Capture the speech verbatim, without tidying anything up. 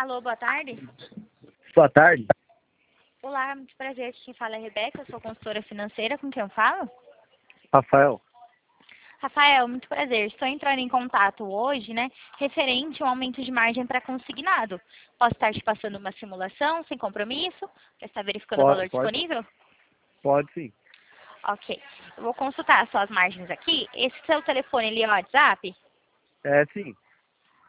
Alô, boa tarde. Boa tarde. Olá, muito prazer. Quem fala é a Rebeca, eu sou consultora financeira. Com quem eu falo? Rafael. Rafael, muito prazer. Estou entrando em contato hoje, né, referente ao aumento de margem para consignado. Posso estar te passando uma simulação sem compromisso? Para estar verificando o Pode, valor pode, disponível? pode sim. Ok. Eu vou consultar as suas margens aqui. Esse seu telefone ali é o WhatsApp? É sim.